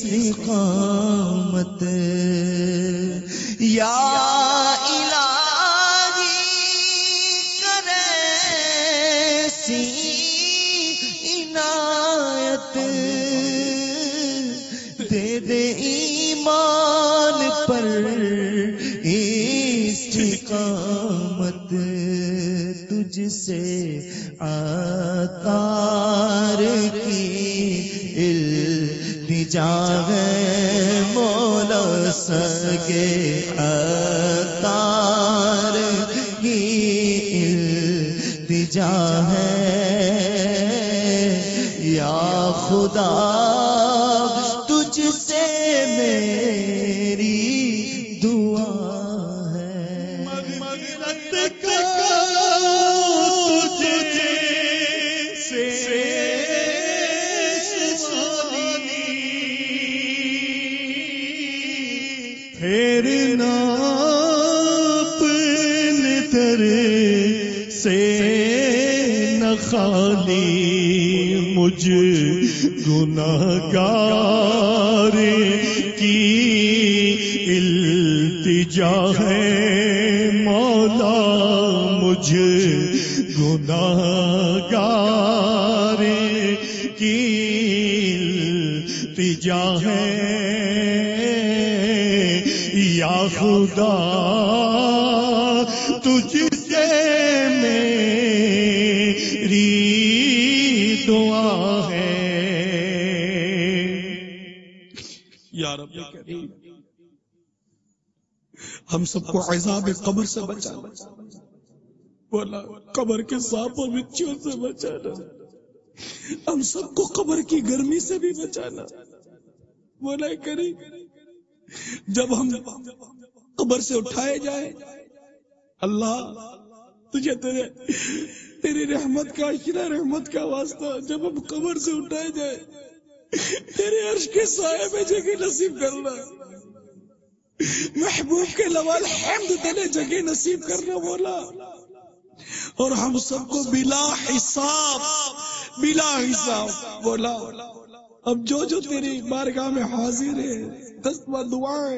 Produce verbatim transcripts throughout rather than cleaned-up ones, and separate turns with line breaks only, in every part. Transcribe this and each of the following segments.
استقامت یا الہی کر ایسی عنایت دے دے ایمان پر استقامت تجھ سے عطار کی التجا ہے مولا سگے عطار کی التجا ہے یا خدا تجھ سے میری دعا ہے
مغفرت کا تجھ سے پھیرنا اپنے در سے نہ خالی مجھ گناہگار کی التجا ہے مولا مجھ گناہگار کی التجا ہے یا خدا تجھ سے میری دعا ہے یا رب کریم ہم سب کو عذاب قبر سے بچانا، بولا قبر کے سانپوں بچھو سے بچانا، ہم سب کو قبر کی گرمی سے بھی بچانا، بولا کریم جب ہم قبر سے اٹھائے جائیں اللہ تجھے تیرے تیری رحمت کا اشرا رحمت کا واسطہ جب ہم قبر سے اٹھائے جائیں تیرے عرش کے سائے میں جگہ نصیب کرنا، محبوب کے لوال حمد تیرے جگہ نصیب کرنا مولا، اور ہم سب کو بلا حساب بلا حساب مولا اب جو جو تیری بارگاہ میں حاضر ہے دستور دعائیں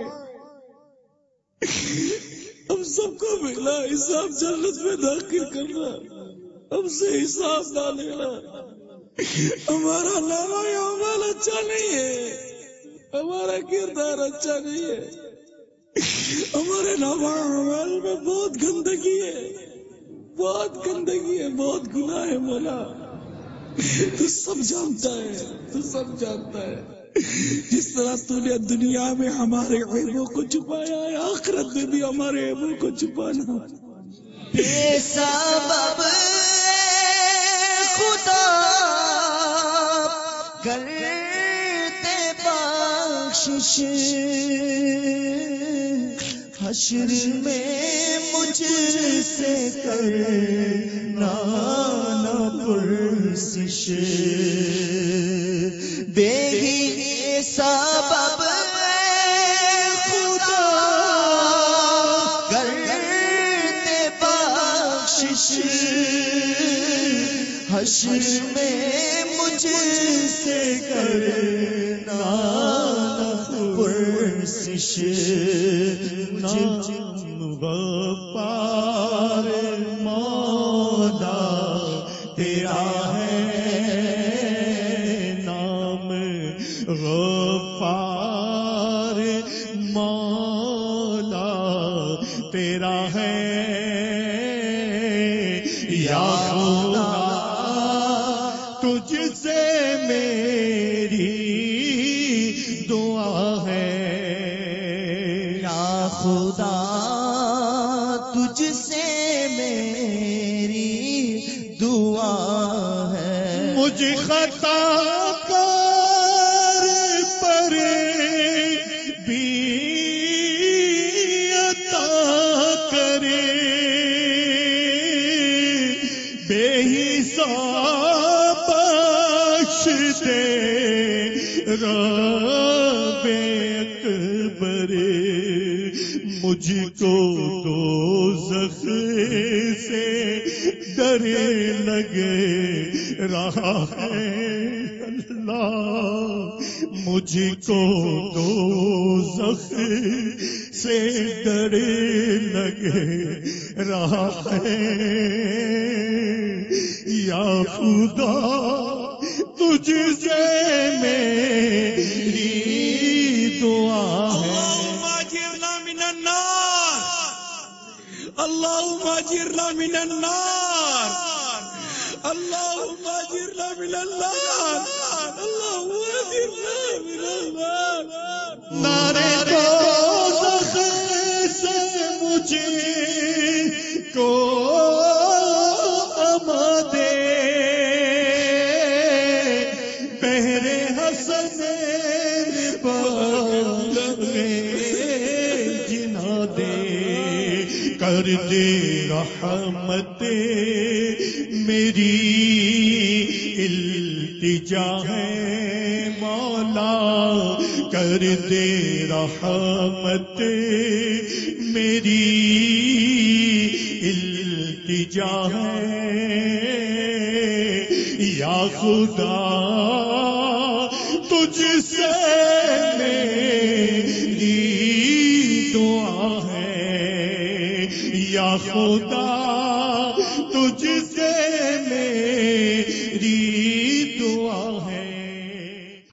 ہم سب کو بلا حساب جنت میں داخل کرنا، ہم سے حساب نہ لینا، ہمارا نامہ اعمال اچھا نہیں ہے، ہمارا کردار اچھا نہیں ہے، ہمارے نامہ اعمال میں بہت گندگی ہے، بہت گندگی ہے، بہت گناہ ہے مولا، تو سب جانتا ہے، تو سب جانتا ہے، جس طرح تو نے دنیا میں ہمارے عیبوں کو چھپایا ہے آخرت میں بھی ہمارے عیبوں کو چھپانا،
بے سبب خدا کرتے بخشش حشر میں مجھ سے کرنا نہ پرسش، بے ہی سبب خدا کرتے بخشش حشر میں مجھ سے کرنا نہ پرسش،
نام غفار مولا تیرا ہے، نام غفار مولا تیرا ہے یا خدا تجھ سے میری دعا ہے
یا خدا تجھ سے میری دعا ہے،
مجھ خطا کار پر بھی عطا کرے، بے حساب بخش دے رب اکبر، مجھ کو دوزخ سے ڈر لگے رہا ہے
اللہ مجھ کو دوزخ سے ڈر لگے رہا ہے، یا خدا تجھ سے میری دعا ہے۔
اللهم اجرنا من النار، اللهم اجرنا من النار، اللهم اجرنا من النار۔
نارے دوزخ سے مجھے کو امان دے، بہر حسنین باغ میں جنا دے، کر دے رحمت میری التجا ہے مولا، کر دے رحمت میری التجا ہے، یا خدا تجھ سے میری دعا ہے، یا خدا